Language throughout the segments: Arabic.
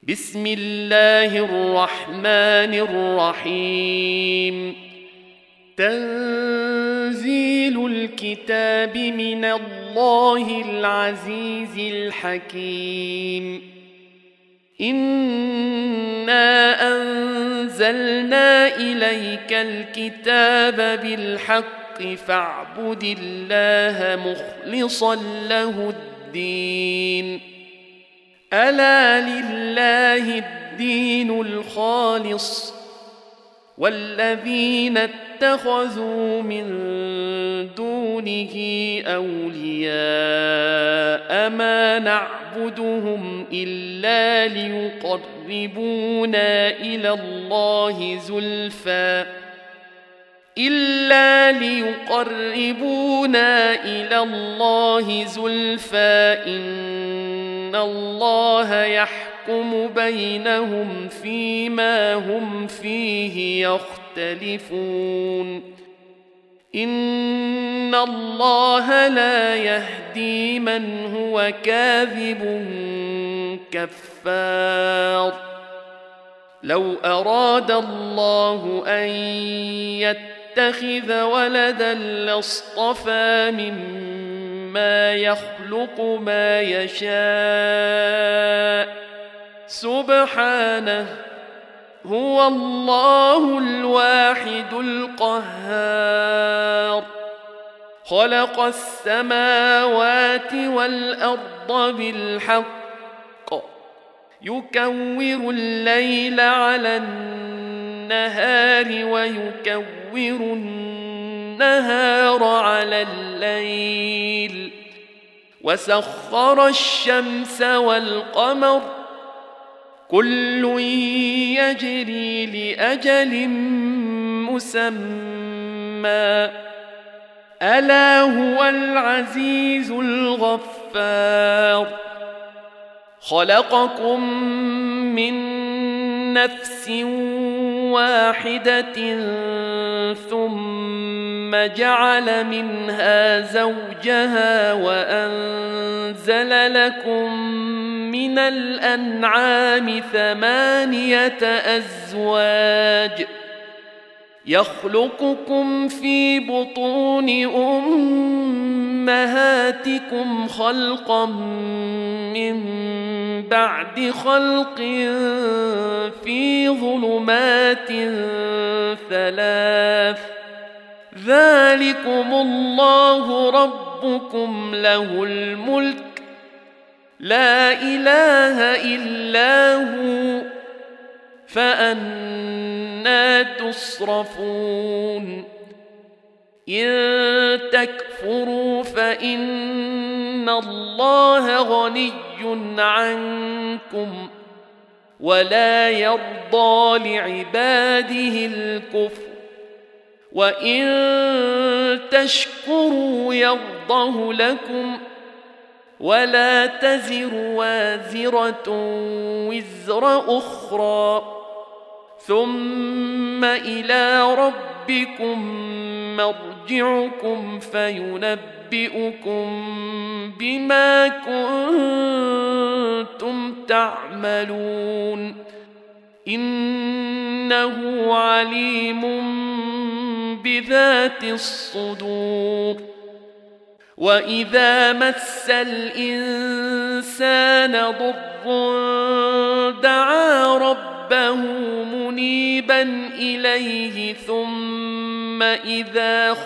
بسم الله الرحمن الرحيم. تنزيل الكتاب من الله العزيز الحكيم. إنا أنزلنا إليك الكتاب بالحق فاعبد الله مخلصا له الدين. ألا لله الدين الخالص والذين اتخذوا من دونه أولياء ما نعبدهم إلا ليقربونا إلى الله زلفى إن الله يحكم بينهم فيما هم فيه يختلفون. إن الله لا يهدي من هو كاذب كفار. لو أراد الله أن يتخذ ولدا لاصطفى مما يخلق ما يشاء سبحانه هو الله الواحد القهار. خلق السماوات والأرض بالحق يكور الليل على النهار ويكور النهار على الليل وسخر الشمس والقمر كل يجري لأجل مسمى ألا هو العزيز الغفار. خلقكم من نفس واحدة ثم جعل منها زوجها وأنزل لكم من الأنعام 8 أزواج يخلقكم في بطون أمهاتكم خلقا من بعد خلق في ظلمات 3 ذلكم الله ربكم له الملك لا إله إلا هو فأنى تصرفون. إن تكفروا فإن الله غني عنكم ولا يرضى لعباده الكفر وإن تشكروا يرضه لكم ولا تزر وازرة وزر أخرى ثم إلى ربكم مرجعكم فينبئكم بما كنتم تعملون. إنه عليم بذات الصدور. وإذا مس الإنسان ضر دعا ربه منيبا إليه ثم إذا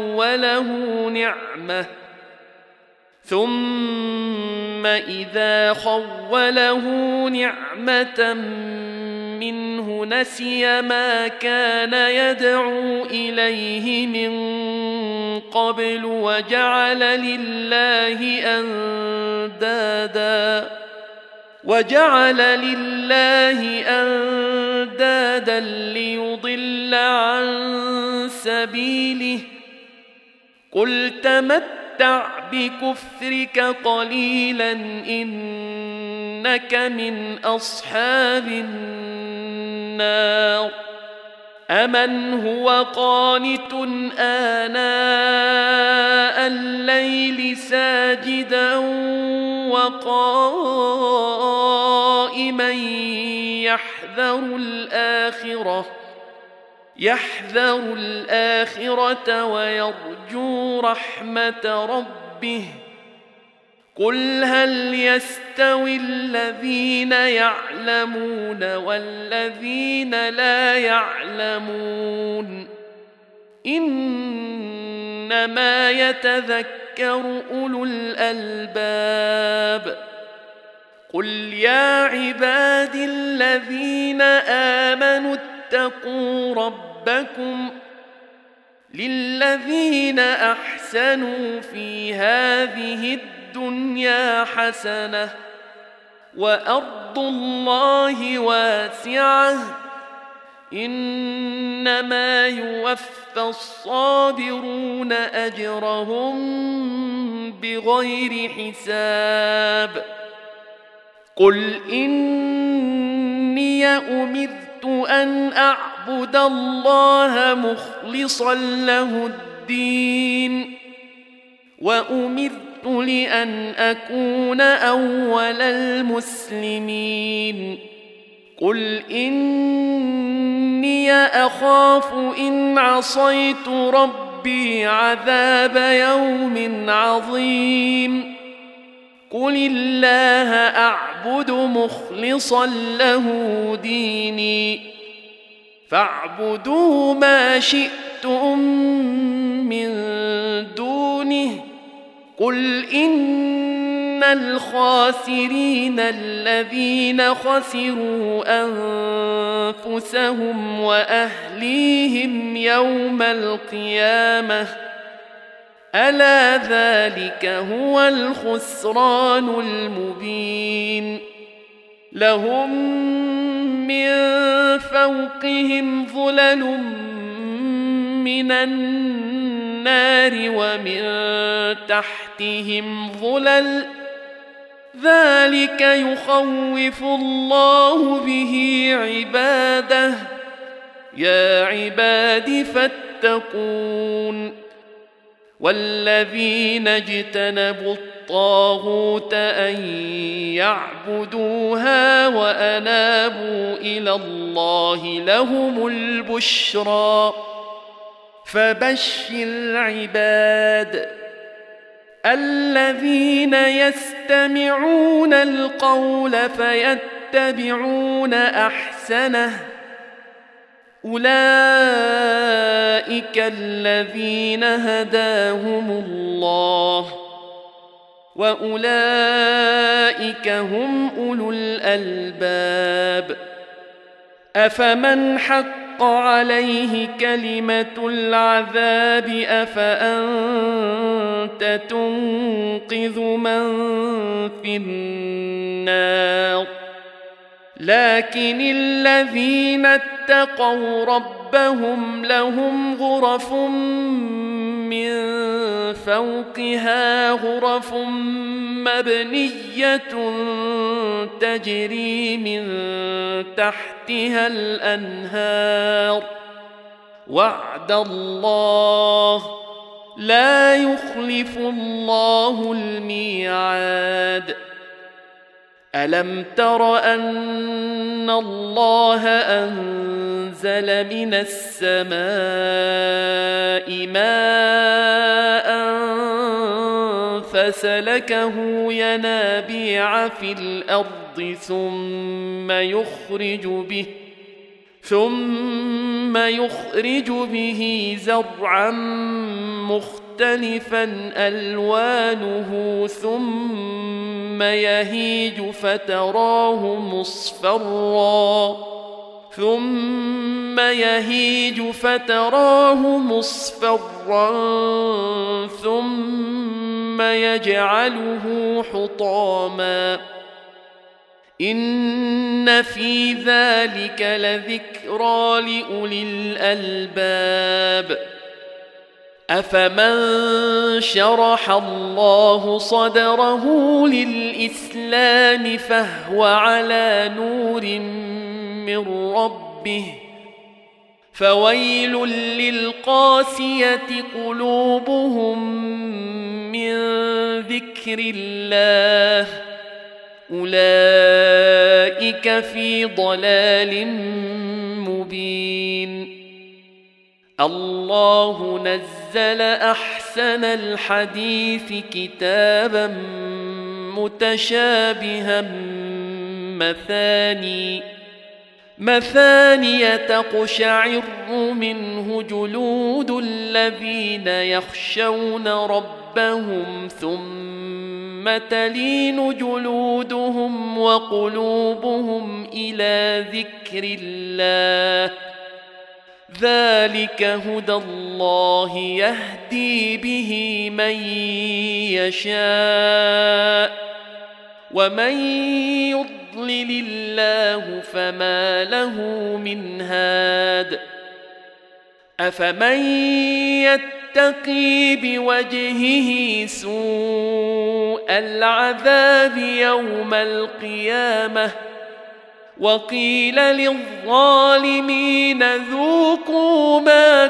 خوله نعمة منه نسي ما كان يدعو إليه من قبل وجعل لله أندادا ليضل عن سبيله. قل تمتع بكفرك قليلا إنك من أصحاب النار. أمن هو قانت آناء الليل ساجدا وقائما لمن يحذر الآخرة ويرجو رحمة ربه قل هل يستوي الذين يعلمون والذين لا يعلمون إنما يتذكر أولو الألباب قل يا عبادي الذين آمنوا اتقوا ربكم للذين أحسنوا في هذه الدنيا حسنة وأرض الله واسعة إنما يوفى الصابرون أجرهم بغير حساب قل إني أمرت أن أعبد الله مخلصا له الدين وأمرت لأن أكون أول المسلمين قل إني أخاف إن عصيت ربي عذاب يوم عظيم قل الله أعبد مخلصا له ديني فاعبدوا ما شئتم من دونه قل إن الخاسرين الذين خسروا أنفسهم وأهليهم يوم القيامة ألا ذلك هو الخسران المبين لهم من فوقهم ظلل من النار ومن تحتهم ظلل ذلك يخوف الله به عباده يا عباد فاتقون والذين اجتنبوا الطاغوت أن يعبدوها وأنابوا إلى الله لهم البشرى فبشر عباد الذين يستمعون القول فيتبعون أحسنه أولئك الذين هداهم الله وأولئك هم أولو الألباب أفمن حق عليه كلمة العذاب أفأنت تنقذ من في النار لكن الذين اتقوا ربهم لهم غرف من فوقها غرف مبنية تجري من تحتها الأنهار وعد الله لا يخلف الله الميعاد ألم تر أن الله أنزل من السماء ماء فسلكه ينابيع في الأرض ثم يخرج به زرعا مختلفا ألوانه ثم يهيج فتراه مصفرا ثم يجعله حطاما إن في ذلك لذكرى لأولي الألباب أفمن شرح الله صدره للإسلام فهو على نور من ربه فويل للقاسية قلوبهم من ذكر الله أولئك أولئك في ضلال مبين. الله نزل أحسن الحديث كتابا متشابها مثاني تقشعر منه جلود الذين يخشون ربهم ثم تلين جلودهم وقلوبهم إلى ذكر الله. ذلك هدى الله يهدي به من يشاء ومن يضلل الله فما له من هاد. أفمن يتقي بوجهه سوء العذاب يوم القيامة وقيل للظالمين ذوقوا ما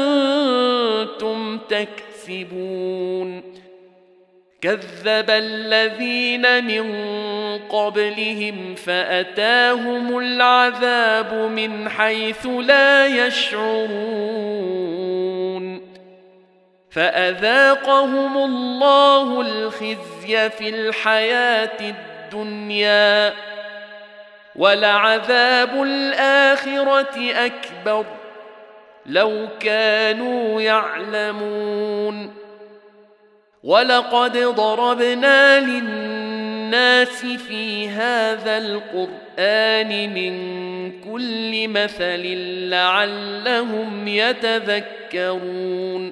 كنتم تكسبون. كذب الذين من قبلهم فأتاهم العذاب من حيث لا يشعرون فأذاقهم الله الخزي في الحياة الدنيا ولعذاب الآخرة أكبر لو كانوا يعلمون. ولقد ضربنا للناس في هذا القرآن من كل مثل لعلهم يتذكرون.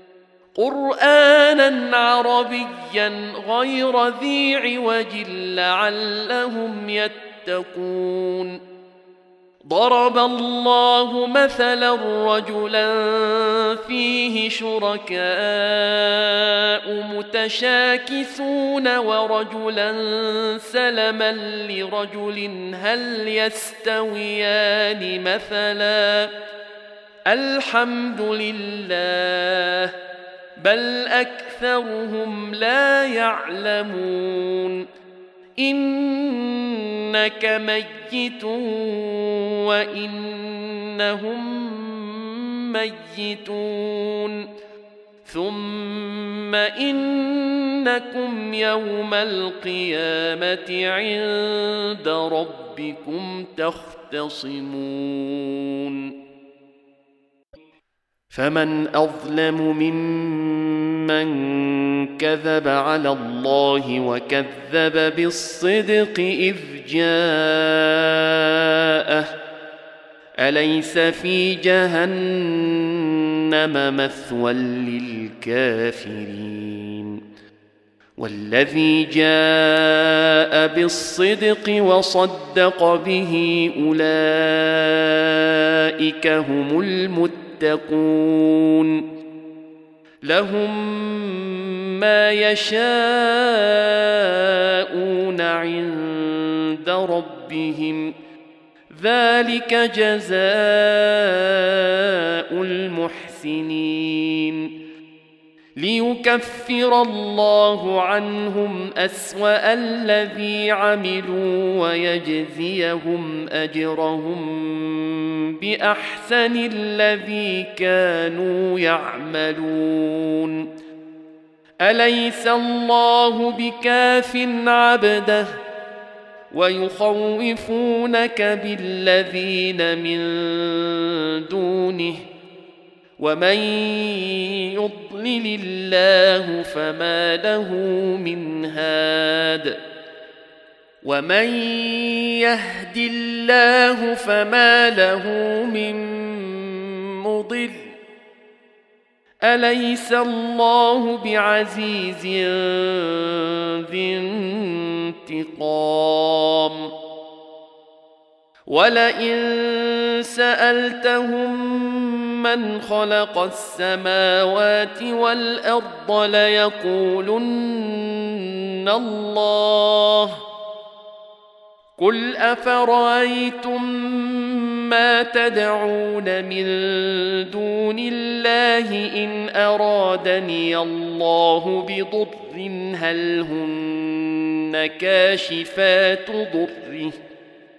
قرآنا عربيا غير ذي عوج لعلهم يتقون. ضرب الله مثلا رجلا فيه شركاء متشاكسون ورجلا سلما لرجل هل يستويان مثلا الحمد لله بل أكثرهم لا يعلمون. إنك ميت وإنهم ميتون ثم إنكم يوم القيامة عند ربكم تختصمون. فمن أظلم ممن كذب على الله وكذب بالصدق إذ جاءه أليس في جهنم مثوى للكافرين. والذي جاء بالصدق وصدق به أولئك هم المتقون. لهم ما يشاءون عند ربهم ذلك جزاء المحسنين. ليكفر الله عنهم أسوأ الذي عملوا ويجزيهم أجرهم بأحسن الذي كانوا يعملون. أليس الله بكاف عبده ويخوفونك بالذين من دونه ومن يضلل الله فما له من هاد ومن يهد الله فما له من مضل. أليس الله بعزيز ذي انتقام. ولئن سألتهم من خلق السماوات والأرض ليقولن الله. قل أفرأيتم ما تدعون من دون الله إن أرادني الله بضر هل هن كاشفات ضره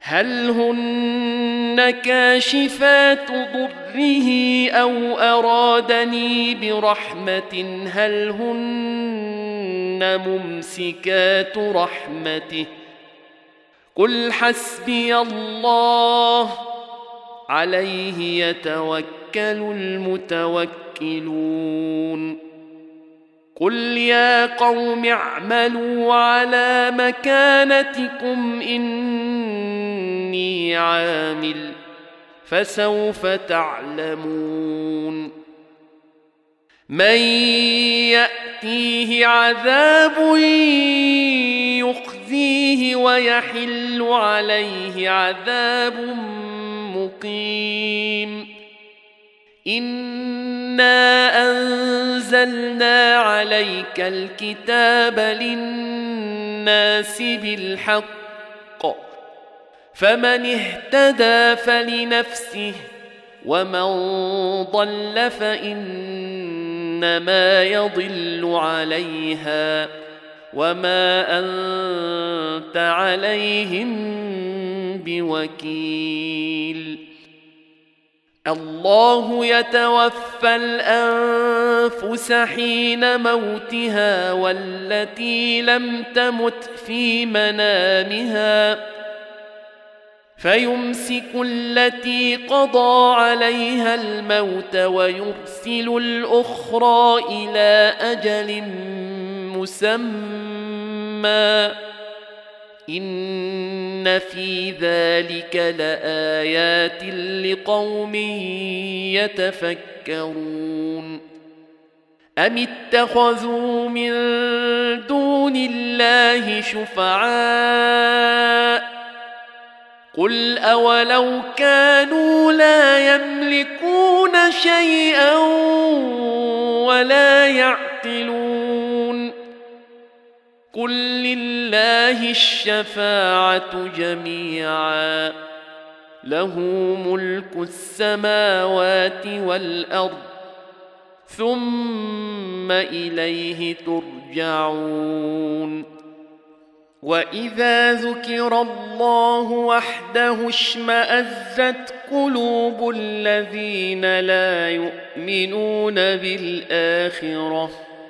هل هن كاشفات ضره أو أرادني برحمة هل هن ممسكات رحمته قل حسبي الله عليه يتوكل المتوكلون قل يا قوم اعملوا على مكانتكم إني عامل فسوف تعلمون من يأتيه عذاب يخزيه ويحل عليه عذاب مقيم إنا أنزلنا عليك الكتاب للناس بالحق فمن اهتدى فلنفسه ومن ضل فإنما يضل عليها وما أنت عليهم بوكيل الله يتوفى الأنفس حين موتها والتي لم تمت في منامها فيمسك التي قضى عليها الموت ويرسل الأخرى إلى أجل مسمى إن في ذلك لآيات لقوم يتفكرون أم اتخذوا من دون الله شفعاء قل أولو كانوا لا يملكون شيئا ولا يعقلون قل لله الشفاعة جميعا له ملك السماوات والأرض ثم إليه ترجعون وإذا ذكر الله وحده اشمأزت قلوب الذين لا يؤمنون بالآخرة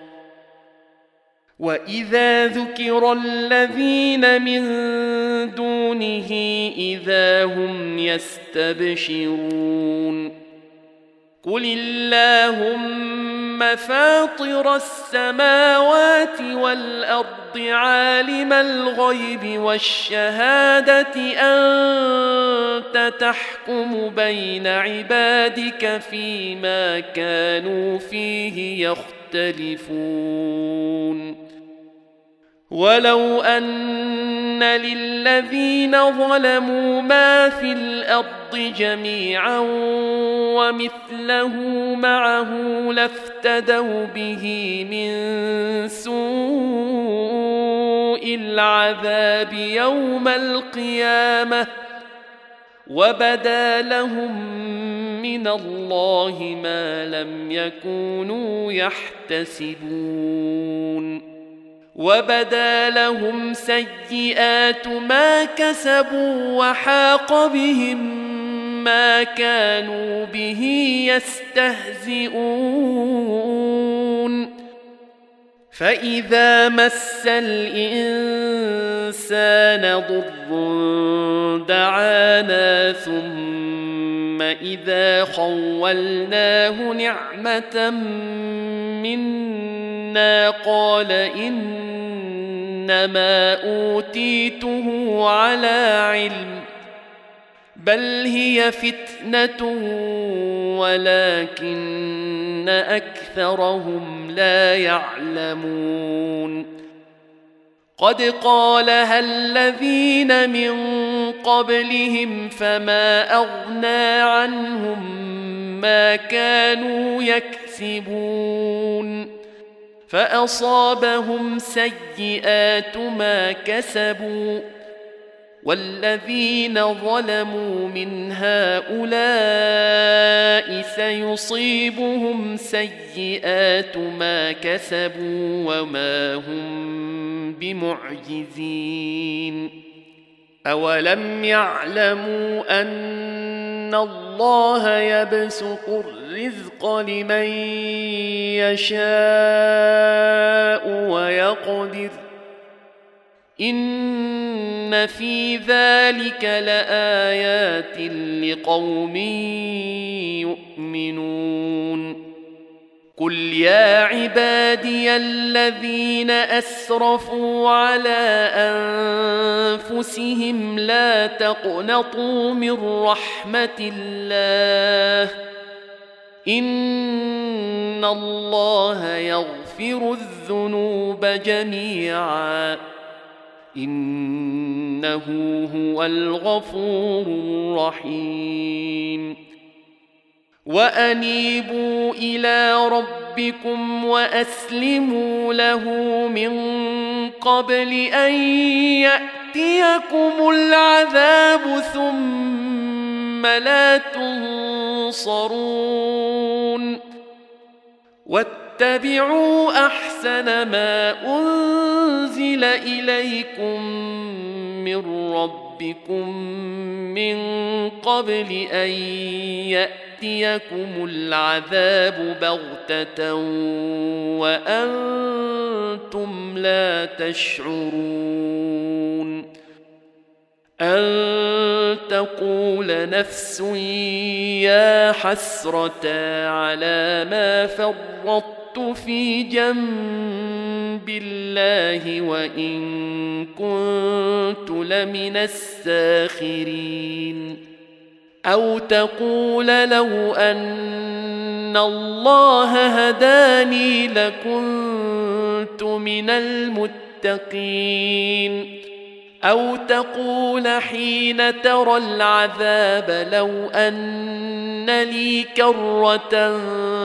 وإذا ذكر الذين من دونه إذا هم يستبشرون قل اللهم فاطر السماوات والأرض عالم الغيب والشهادة أنت تحكم بين عبادك فيما كانوا فيه يختلفون ولو أن للذين ظلموا ما في الأرض جميعا ومثله معه لافتدوا به من سوء العذاب يوم القيامة وبدا لهم من الله ما لم يكونوا يحتسبون وبدا لهم سيئات ما كسبوا وحاق بهم ما كانوا به يستهزئون فإذا مس الإنسان ضر دعانا ثم إذا خولناه نعمة منا قال إنما أوتيته على علم بل هي فتنة ولكن أكثرهم لا يعلمون قد قالها الذين من قبلهم فما أغنى عنهم ما كانوا يكسبون فأصابهم سيئات ما كسبوا والذين ظلموا من هؤلاء سيصيبهم سيئات ما كسبوا وما هم بمعجزين أولم يعلموا أن الله يبسط الرزق لمن يشاء ويقدر إن في ذلك لآيات لقوم يؤمنون قل يا عبادي الذين أسرفوا على أنفسهم لا تقنطوا من رحمة الله إن الله يغفر الذنوب جميعا إنه هو الغفور الرحيم وأنيبوا إلى ربكم وأسلموا له من قبل أن يأتيكم العذاب ثم لا تنصرون واتبعوا أحسن ما أنزل إليكم من ربكم من قبل أن يأتيكم العذاب بغتة وأنتم لا تشعرون أن تقول نفس يا حسرة على ما فرطت في جنب الله وإن كنت لمن الساخرين أو تقول لو أن الله هداني لكنت من المتقين أو تقول حين ترى العذاب لو أن لي كرة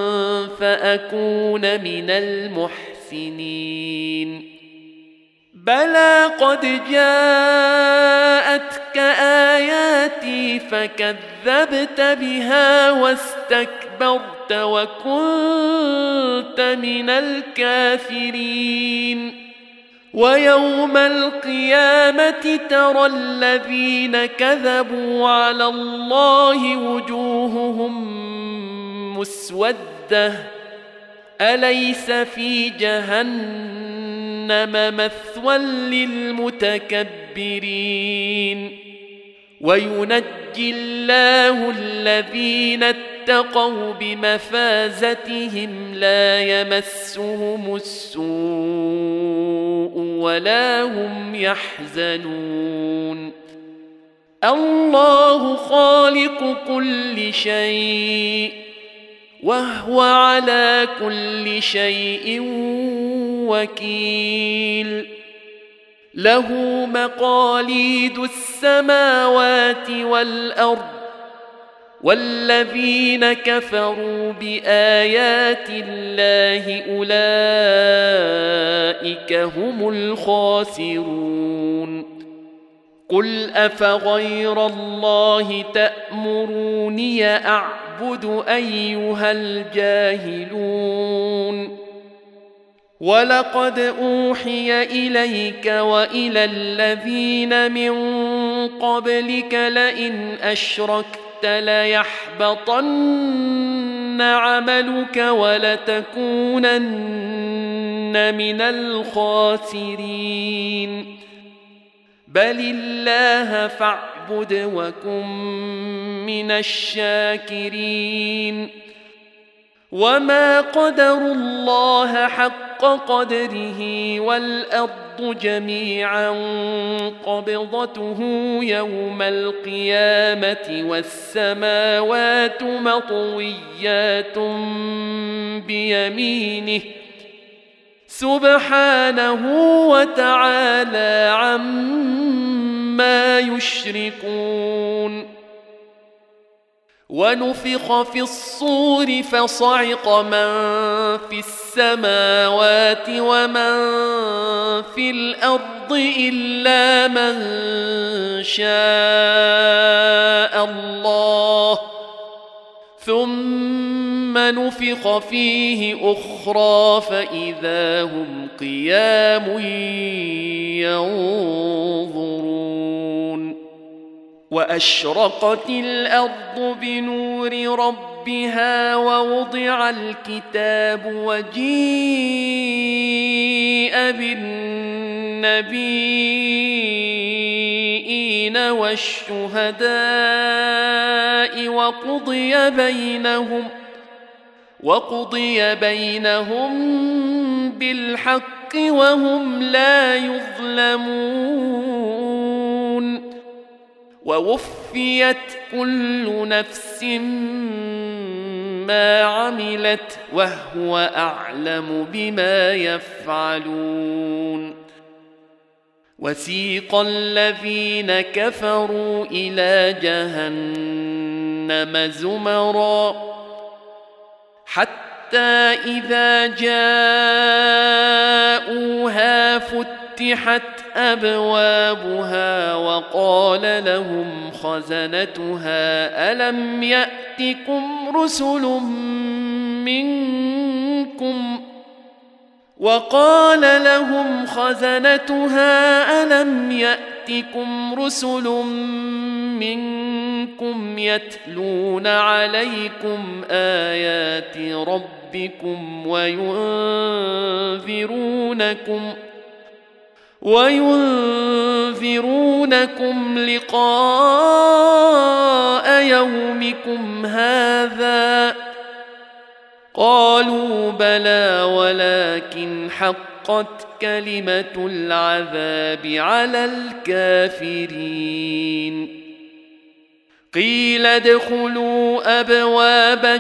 فأكون من المحسنين بلى قد جاءتك آياتي فكذبت بها واستكبرت وكنت من الكافرين ويوم القيامة ترى الذين كذبوا على الله وجوههم مسودة أليس في جهنم مثوى للمتكبرين وينجي الله الذين اتقوا بمفازتهم لا يمسهم السوء ولا هم يحزنون الله خالق كل شيء وهو على كل شيء وكيل له مقاليد السماوات والأرض والذين كفروا بآيات الله أولئك هم الخاسرون قل أفغير الله تأمروني أعبد أيها الجاهلون ولقد أوحي إليك وإلى الذين من قبلك لئن أشركت ليحبطن عملك ولتكونن من الخاسرين بل الله فاعبد وكن من الشاكرين وما قدروا الله حق قدره والأرض جميعا قبضته يوم القيامة والسماوات مطويات بيمينه سبحانه وتعالى عما يشركون ونفخ في الصور فصعق من في السماوات ومن في الأرض إلا من شاء الله ثم نفخ فيه أخرى فإذا هم قيام ينظرون وأشرقت الأرض بنور ربها ووضع الكتاب وجيء بالنبيين والشهداء وقضي بينهم بالحق وهم لا يظلمون ووفيت كل نفس ما عملت وهو أعلم بما يفعلون وسيق الذين كفروا إلى جهنم زمرا حتى إذا جاءوها فتحت أبوابها وقال لهم خزنتها ألم يأتكم رسل منكم يتلون عليكم آيات ربكم وينذرونكم لقاء يومكم هذا قالوا بلى ولكن حقت كلمة العذاب على الكافرين قيل ادخلوا أبواب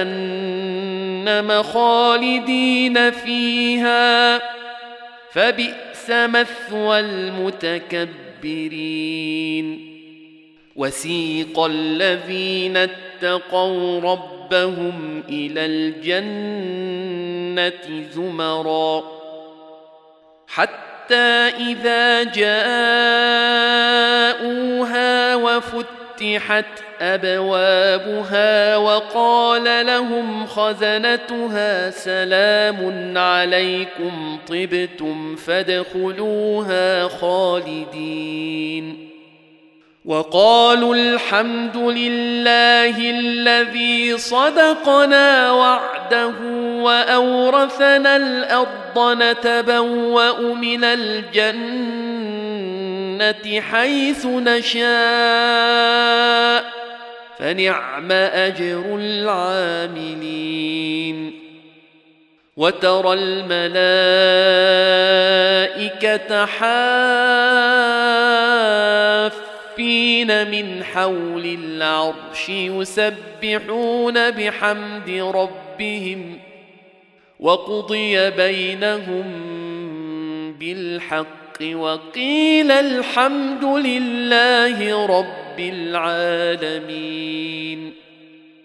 جهنم خالدين فيها فبئس مثوى المتكبرين وسيق الذين اتقوا ربهم إلى الجنة زمرا حتى إذا جاءوها وفتحت أبوابها وقال لهم خزنتها سلام عليكم طبتم فادخلوها خالدين وقالوا الحمد لله الذي صدقنا وعده وأورثنا الأرض نتبوأ من الجنة حيث نشاء فنعم أجر العاملين وترى الملائكة حافين من حول العرش يسبحون بحمد ربهم وقضي بينهم بالحق وقيل الحمد لله رب العالمين